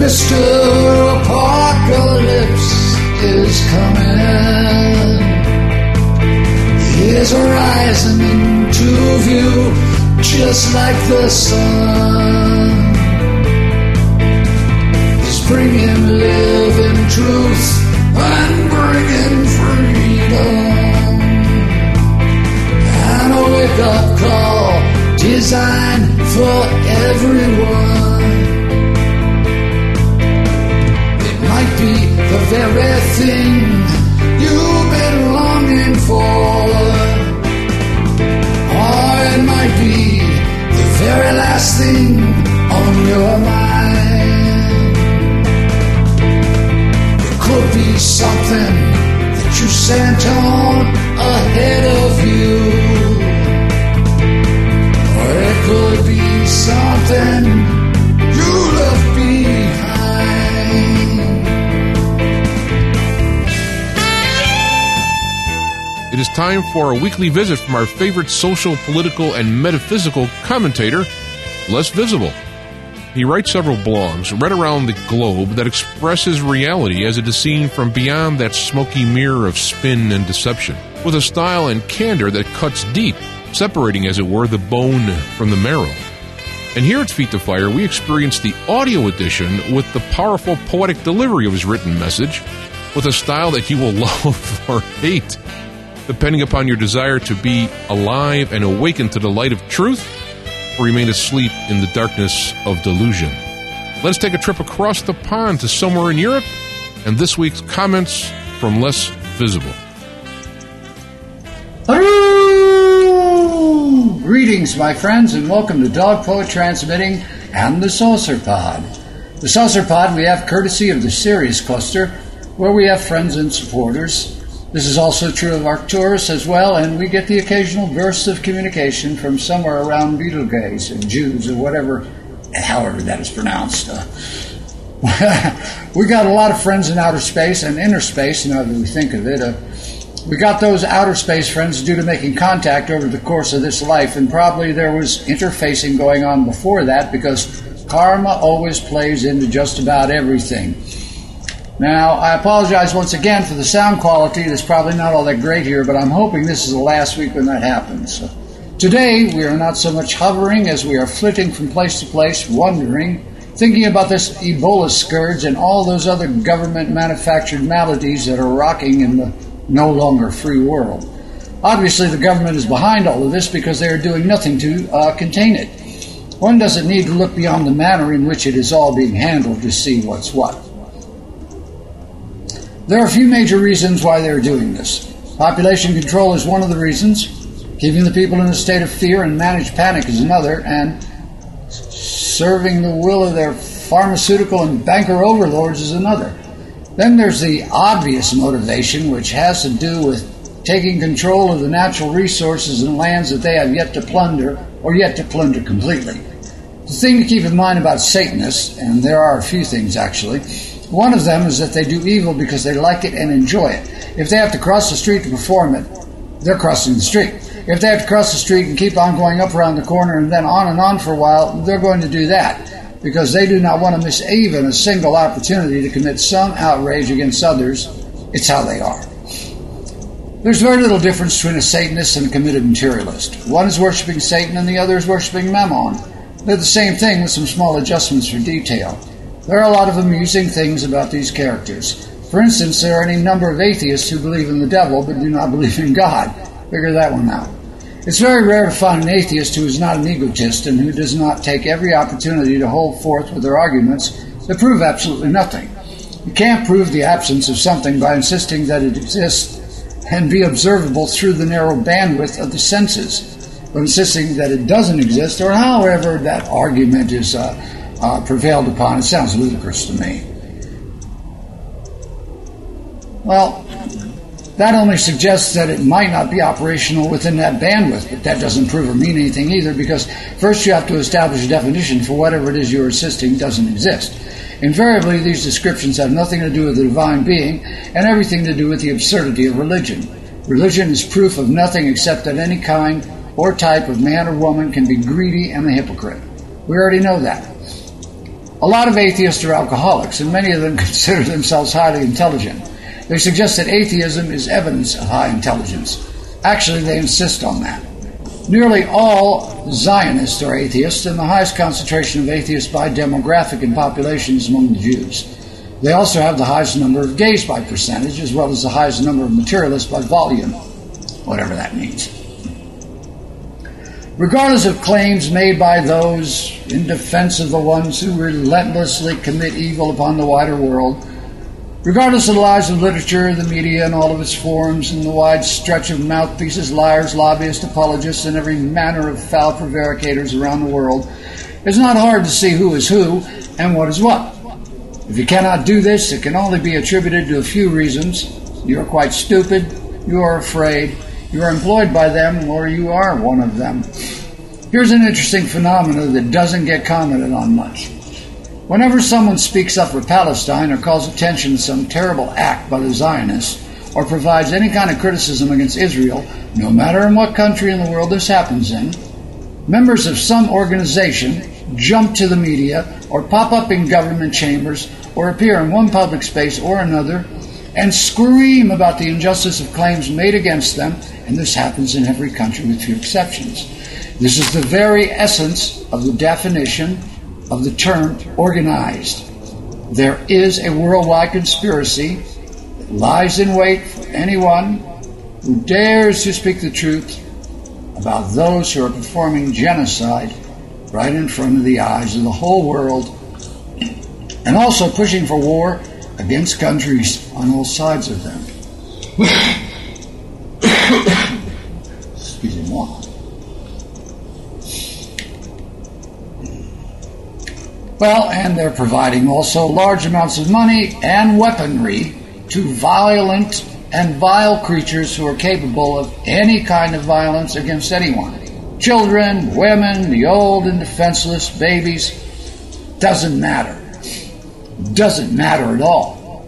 Mr. Apocalypse is coming. He is rising into view, just like the sun. He's bringing living truth and bringing freedom, and a wake-up call designed for everyone. It might be the very thing you've been longing for, or it might be the very last thing on your mind. It could be something that you sent on ahead of you, or it could be something you left behind. It is time for a weekly visit from our favorite social, political, and metaphysical commentator, Les Visible. He writes several blogs right around the globe that express his reality as it is seen from beyond that smoky mirror of spin and deception, with a style and candor that cuts deep, separating, as it were, the bone from the marrow. And here at Feet to Fire, we experience the audio edition with the powerful poetic delivery of his written message, with a style that you will love or hate, depending upon your desire to be alive and awaken to the light of truth, or remain asleep in the darkness of delusion. Let's take a trip across the pond to somewhere in Europe, and this week's comments from Les Visible. Hello! Greetings, my friends, and welcome to Dog Poet Transmitting and the Saucer Pod. The Saucer Pod we have courtesy of the Sirius Cluster, where we have friends and supporters. This is also true of Arcturus as well, and we get the occasional burst of communication from somewhere around Betelgeuse or Jews or whatever, however that is pronounced. We got a lot of friends in outer space and inner space, now that we think of it. We got those outer space friends due to making contact over the course of this life, and probably there was interfacing going on before that, because karma always plays into just about everything. Now, I apologize once again for the sound quality. That's probably not all that great here, but I'm hoping this is the last week when that happens. So, today, we are not so much hovering as we are flitting from place to place, wondering, thinking about this Ebola scourge and all those other government-manufactured maladies that are rocking in the no longer free world. Obviously, the government is behind all of this because they are doing nothing to contain it. One doesn't need to look beyond the manner in which it is all being handled to see what's what. There are a few major reasons why they're doing this. Population control is one of the reasons. Keeping the people in a state of fear and managed panic is another. And serving the will of their pharmaceutical and banker overlords is another. Then there's the obvious motivation, which has to do with taking control of the natural resources and lands that they have yet to plunder, or yet to plunder completely. The thing to keep in mind about Satanists, and there are a few things actually, one of them is that they do evil because they like it and enjoy it. If they have to cross the street to perform it, they're crossing the street. If they have to cross the street and keep on going up around the corner and then on for a while, they're going to do that because they do not want to miss even a single opportunity to commit some outrage against others. It's how they are. There's very little difference between a Satanist and a committed materialist. One is worshiping Satan and the other is worshiping Mammon. They're the same thing with some small adjustments for detail. There are a lot of amusing things about these characters. For instance, there are any number of atheists who believe in the devil but do not believe in God. Figure that one out. It's very rare to find an atheist who is not an egotist and who does not take every opportunity to hold forth with their arguments that prove absolutely nothing. You can't prove the absence of something by insisting that it exists and be observable through the narrow bandwidth of the senses, but insisting that it doesn't exist, or however that argument is prevailed upon. It sounds ludicrous to me. Well, that only suggests that it might not be operational within that bandwidth, but that doesn't prove or mean anything either, because first you have to establish a definition for whatever it is you're insisting doesn't exist. Invariably, these descriptions have nothing to do with the divine being and everything to do with the absurdity of religion. Religion is proof of nothing except that any kind or type of man or woman can be greedy and a hypocrite. We already know that. A lot of atheists are alcoholics, and many of them consider themselves highly intelligent. They suggest that atheism is evidence of high intelligence. Actually, they insist on that. Nearly all Zionists are atheists, and the highest concentration of atheists by demographic and population is among the Jews. They also have the highest number of gays by percentage, as well as the highest number of materialists by volume, whatever that means. Regardless of claims made by those in defense of the ones who relentlessly commit evil upon the wider world, regardless of the lies of literature, the media, and all of its forms, and the wide stretch of mouthpieces, liars, lobbyists, apologists, and every manner of foul prevaricators around the world, it's not hard to see who is who and what is what. If you cannot do this, it can only be attributed to a few reasons. You are quite stupid, you are afraid, you are employed by them, or you are one of them. Here's an interesting phenomenon that doesn't get commented on much. Whenever someone speaks up for Palestine or calls attention to some terrible act by the Zionists or provides any kind of criticism against Israel, no matter in what country in the world this happens in, members of some organization jump to the media or pop up in government chambers or appear in one public space or another and scream about the injustice of claims made against them, and this happens in every country with few exceptions. This is the very essence of the definition of the term organized. There is a worldwide conspiracy that lies in wait for anyone who dares to speak the truth about those who are performing genocide right in front of the eyes of the whole world, and also pushing for war against countries on all sides of them. Excuse me more. Well, and they're providing also large amounts of money and weaponry to violent and vile creatures who are capable of any kind of violence against anyone. Children, women, the old and defenseless, babies, doesn't matter. Doesn't matter at all.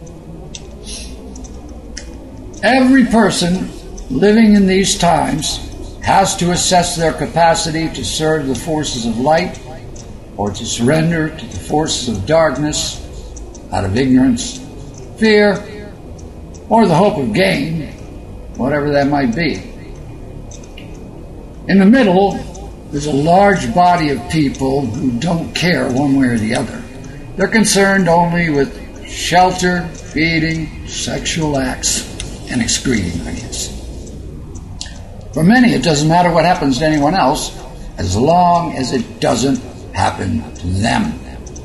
Every person living in these times has to assess their capacity to serve the forces of light or to surrender to the forces of darkness out of ignorance, fear, or the hope of gain, whatever that might be. In the middle, there's a large body of people who don't care one way or the other. They're concerned only with shelter, feeding, sexual acts, and excreting, I guess. For many, it doesn't matter what happens to anyone else as long as it doesn't happen to them.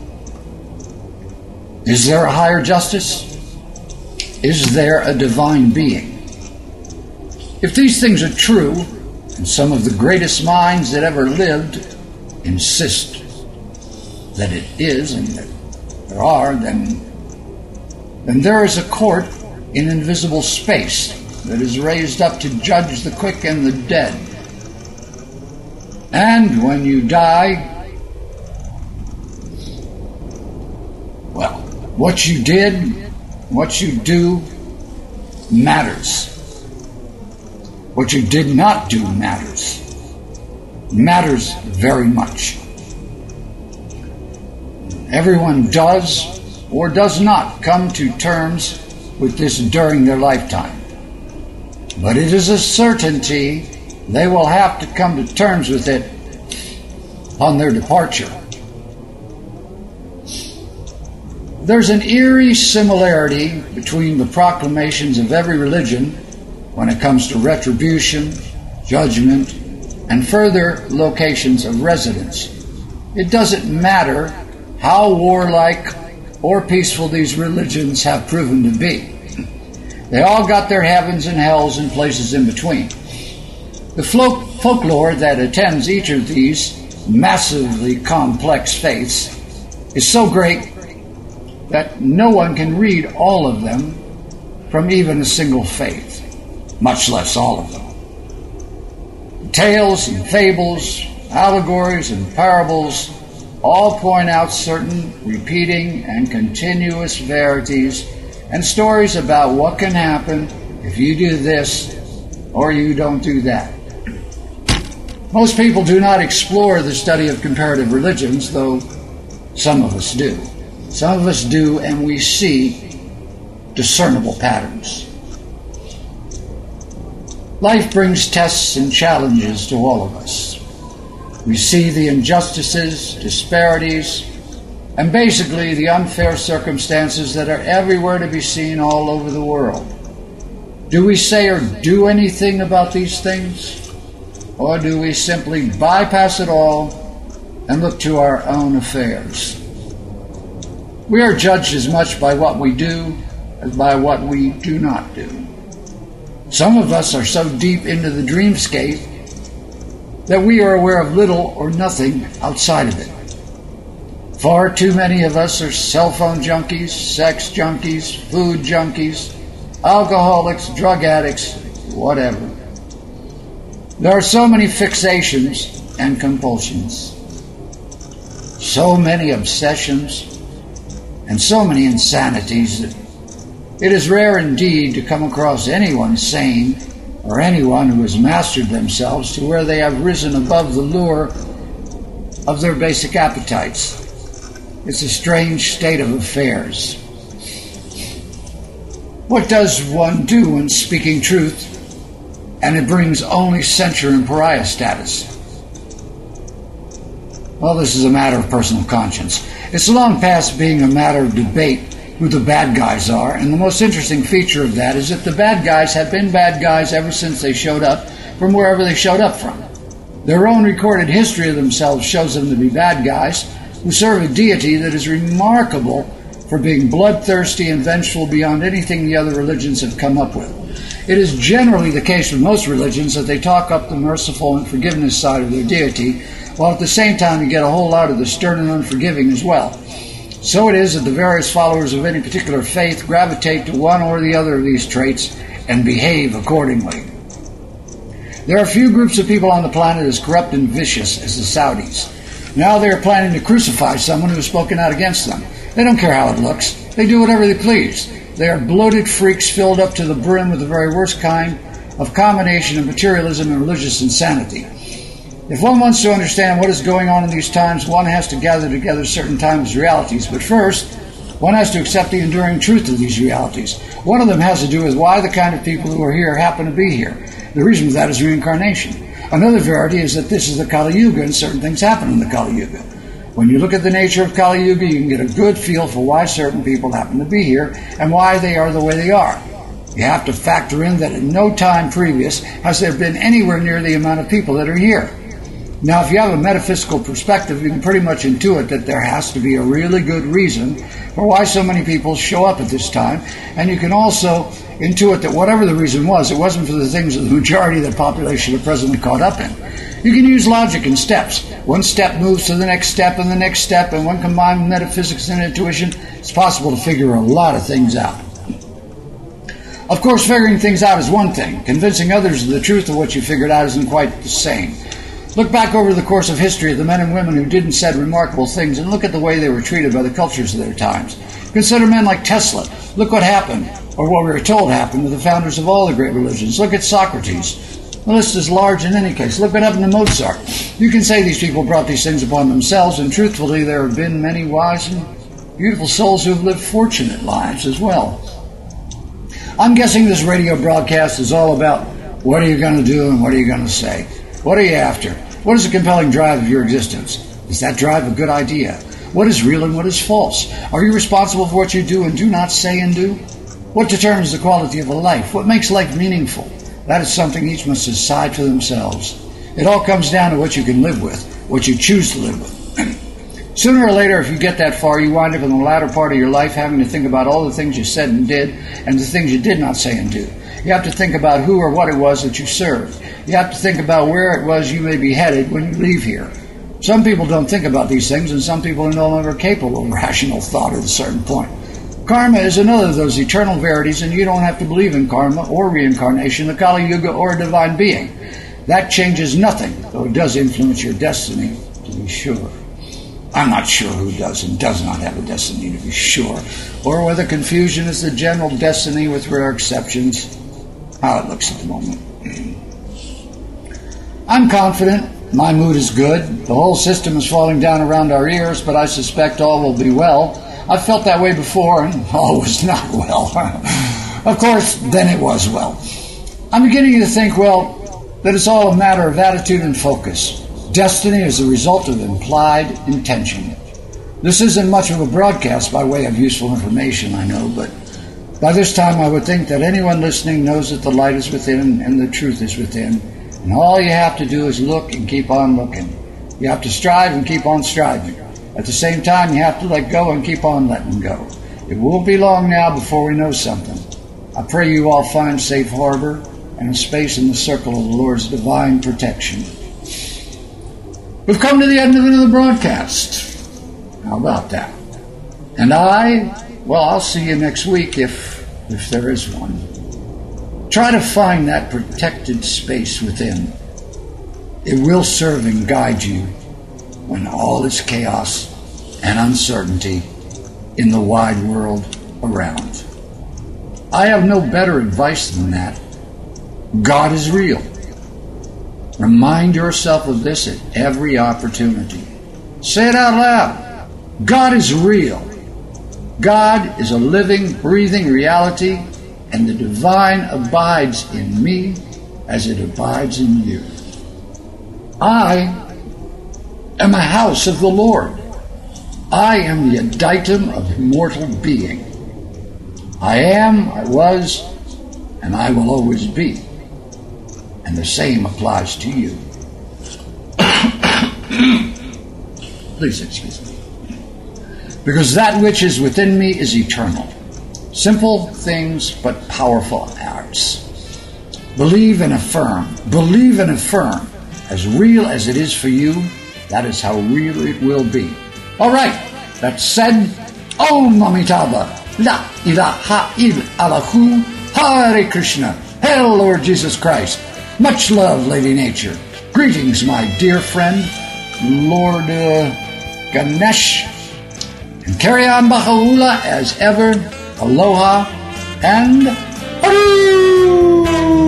Is there a higher justice? Is there a divine being? If these things are true, and some of the greatest minds that ever lived insist that it is and that there are, then there is a court in invisible space that is raised up to judge the quick and the dead. And when you die, well, what you did, what you do matters. What you did not do matters. Matters very much. Everyone does or does not come to terms with this during their lifetime. But it is a certainty they will have to come to terms with it upon their departure. There's an eerie similarity between the proclamations of every religion when it comes to retribution, judgment, and further locations of residence. It doesn't matter how warlike or peaceful these religions have proven to be. They all got their heavens and hells and places in between. The folklore that attends each of these massively complex faiths is so great that no one can read all of them from even a single faith, much less all of them. Tales and fables, allegories and parables all point out certain repeating and continuous verities and stories about what can happen if you do this or you don't do that. Most people do not explore the study of comparative religions, though Some of us do. Some of us do, and we see discernible patterns. Life brings tests and challenges to all of us. We see the injustices, disparities, and basically the unfair circumstances that are everywhere to be seen all over the world. Do we say or do anything about these things? Or do we simply bypass it all and look to our own affairs? We are judged as much by what we do as by what we do not do. Some of us are so deep into the dreamscape that we are aware of little or nothing outside of it. Far too many of us are cell phone junkies, sex junkies, food junkies, alcoholics, drug addicts, whatever. There are so many fixations and compulsions, so many obsessions, and so many insanities that it is rare indeed to come across anyone sane or anyone who has mastered themselves to where they have risen above the lure of their basic appetites. It's a strange state of affairs. What does one do when speaking truth and it brings only censure and pariah status? Well, this is a matter of personal conscience. It's long past being a matter of debate who the bad guys are, and the most interesting feature of that is that the bad guys have been bad guys ever since they showed up from wherever they showed up from. Their own recorded history of themselves shows them to be bad guys who serve a deity that is remarkable for being bloodthirsty and vengeful beyond anything the other religions have come up with. It is generally the case with most religions that they talk up the merciful and forgiveness side of their deity, while at the same time you get a whole lot of the stern and unforgiving as well. So it is that the various followers of any particular faith gravitate to one or the other of these traits and behave accordingly. There are few groups of people on the planet as corrupt and vicious as the Saudis. Now they are planning to crucify someone who has spoken out against them. They don't care how it looks. They do whatever they please. They are bloated freaks filled up to the brim with the very worst kind of combination of materialism and religious insanity. If one wants to understand what is going on in these times, one has to gather together certain times' realities. But first, one has to accept the enduring truth of these realities. One of them has to do with why the kind of people who are here happen to be here. The reason for that is reincarnation. Another verity is that this is the Kali Yuga and certain things happen in the Kali Yuga. When you look at the nature of Kali Yuga, you can get a good feel for why certain people happen to be here and why they are the way they are. You have to factor in that at no time previous has there been anywhere near the amount of people that are here. Now, if you have a metaphysical perspective, you can pretty much intuit that there has to be a really good reason for why so many people show up at this time, and you can also intuit that whatever the reason was, it wasn't for the things that the majority of the population are presently caught up in. You can use logic in steps. One step moves to the next step and the next step, and when combined with metaphysics and intuition, it's possible to figure a lot of things out. Of course, figuring things out is one thing. Convincing others of the truth of what you figured out isn't quite the same. Look back over the course of history at the men and women who did and said remarkable things, and look at the way they were treated by the cultures of their times. Consider men like Tesla. Look what happened, or what we were told happened, to the founders of all the great religions. Look at Socrates. The list is large in any case. Look what happened to Mozart. You can say these people brought these things upon themselves, and truthfully there have been many wise and beautiful souls who have lived fortunate lives as well. I'm guessing this radio broadcast is all about what are you going to do and what are you going to say. What are you after? What is the compelling drive of your existence? Is that drive a good idea? What is real and what is false? Are you responsible for what you do and do not say and do? What determines the quality of a life? What makes life meaningful? That is something each must decide for themselves. It all comes down to what you can live with, what you choose to live with. Sooner or later, if you get that far, you wind up in the latter part of your life having to think about all the things you said and did and the things you did not say and do. You have to think about who or what it was that you served. You have to think about where it was you may be headed when you leave here. Some people don't think about these things, and some people are no longer capable of rational thought at a certain point. Karma is another of those eternal verities, and you don't have to believe in karma or reincarnation, the Kali Yuga, or a divine being. That changes nothing, though it does influence your destiny, to be sure. I'm not sure who does and does not have a destiny, to be sure, or whether confusion is the general destiny with rare exceptions. How it looks at the moment. I'm confident My mood is good. The whole system is falling down around our ears, but I suspect all will be well. I've felt that way before, and all was not well. Of course, then it was well. I'm beginning to think, that it's all a matter of attitude and focus. Destiny is the result of implied intention. This isn't much of a broadcast by way of useful information, I know, but by this time I would think that anyone listening knows that the light is within and the truth is within, and all you have to do is look and keep on looking. You have to strive and keep on striving. At the same time, you have to let go and keep on letting go. It won't be long now before we know something. I pray you all find safe harbor and a space in the circle of the Lord's divine protection. We've come to the end of another broadcast. How about that? And I'll see you next week if there is one. Try to find that protected space within. It will serve and guide you when all is chaos and uncertainty in the wide world around. I have no better advice than that. God is real. Remind yourself of this at every opportunity. Say it out loud. God is real. God is a living, breathing reality, and the divine abides in me as it abides in you. I am a house of the Lord. I am the inditum of immortal being. I am, I was, and I will always be. And the same applies to you. Please excuse me. Because that which is within me is eternal. Simple things, but powerful acts. Believe and affirm. Believe and affirm. As real as it is for you, that is how real it will be. All right, that said, Om Amitabha, La ilaha illallah, Hare Krishna, Hail Lord Jesus Christ. Much love, Lady Nature. Greetings, my dear friend, Lord Ganesh. And carry on Baha'u'llah as ever. Aloha and Haru!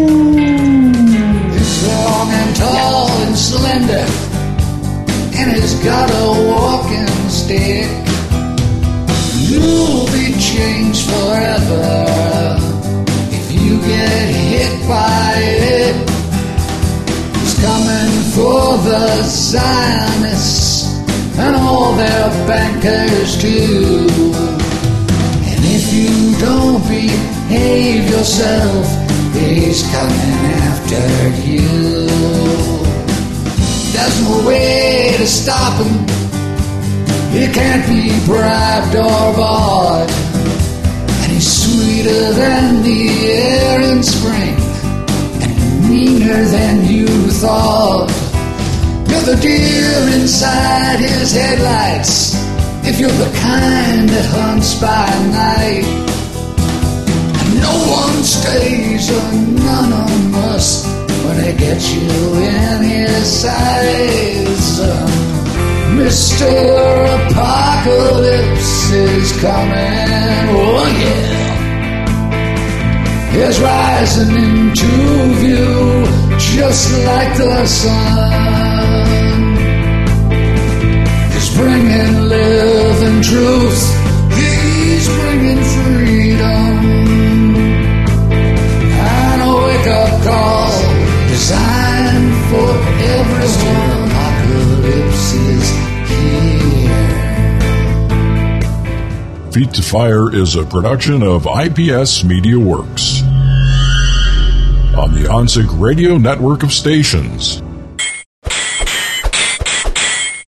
He's long and tall and slender, and he's got a walking stick. You'll be changed forever if you get hit by it. He's coming for the Zionists and all their bankers too. And if you don't behave yourself, he's coming after you. There's no way to stop him. He can't be bribed or bought. And he's sweeter than the air in spring, and meaner than you thought. You're the deer inside his headlights, if you're the kind that hunts by night. And no one stays anonymous when they get you in his sights. Mr. Apocalypse is coming, oh yeah. He's rising into view just like the sun. He's bringing living truth. He's bringing freedom. And a wake-up call designed for everyone. Apocalypse is here. Feet to Fire is a production of IPS Media Works on the OnSync Radio network of stations.